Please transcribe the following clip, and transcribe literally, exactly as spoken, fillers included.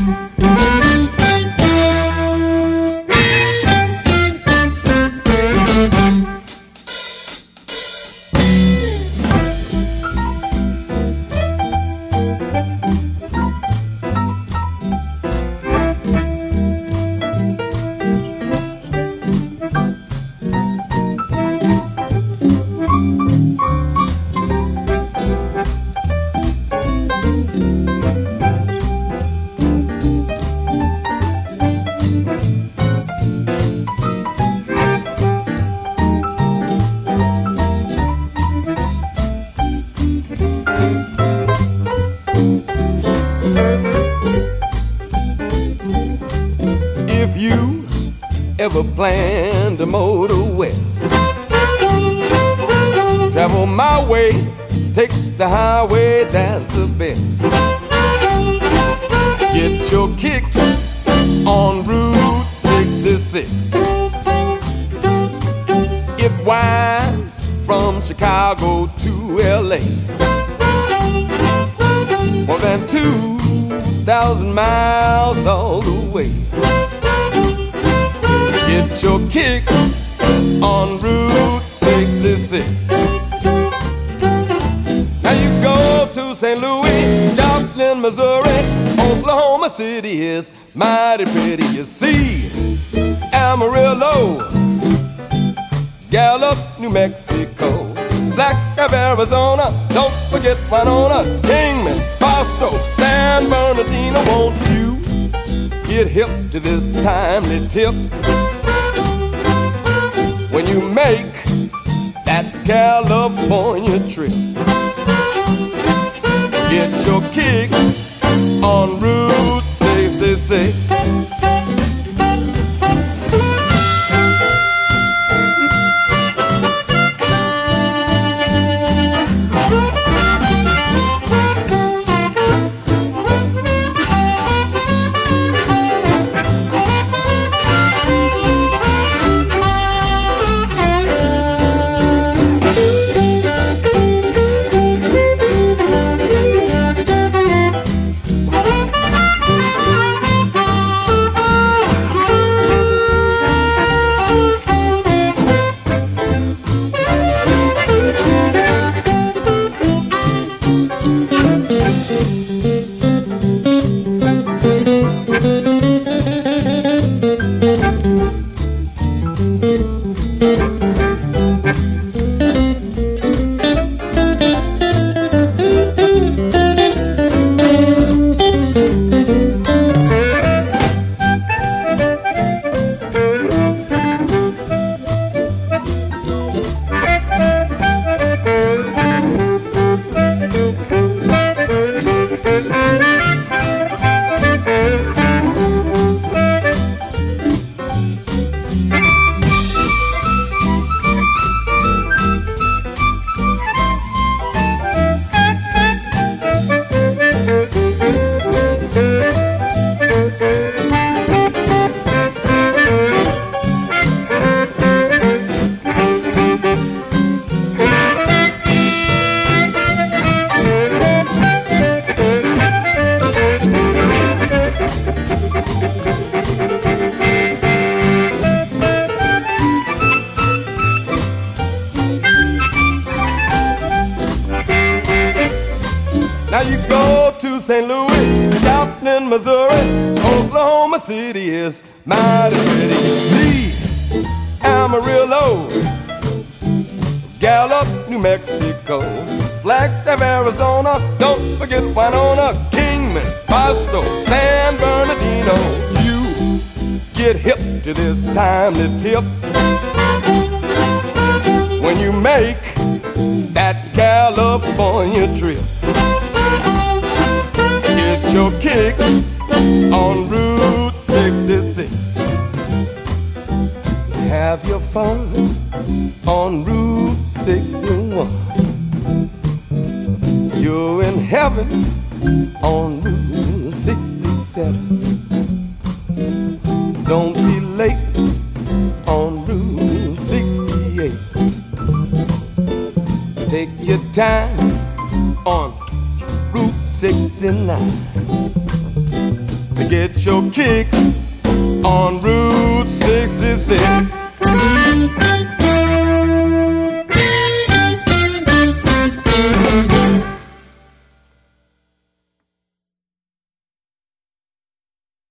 Ever plan to motor west? Travel my way, take the highway, that's the best. Get your kicks on Route sixty-six. It winds from Chicago to L A, more than two thousand miles all the way. Get your kicks on Route sixty-six. Now you go to Saint Louis, Joplin, Missouri, Oklahoma City is mighty pretty. You see Amarillo, Gallup, New Mexico, Flagstaff, Arizona, don't forget Winona, Kingman, Boston, San Bernardino. Won't you get hip to this timely tip? When you make that California trip, get your kicks on Route sixty-six. Now you go to Saint Louis, Joplin, Missouri, Oklahoma City is mighty pretty. You see Amarillo, Gallup, New Mexico, Flagstaff, Arizona, don't forget Winona, Kingman, Boston, San Bernardino. You get hip to this timely tip when you make that California trip. Get your kicks on Route sixty-six. Have your fun on Route sixty-one. You're in heaven on Route sixty-seven. Don't be late on Route sixty-eight. Take your time on Route sixty-nine. to get your kicks on Route sixty-six.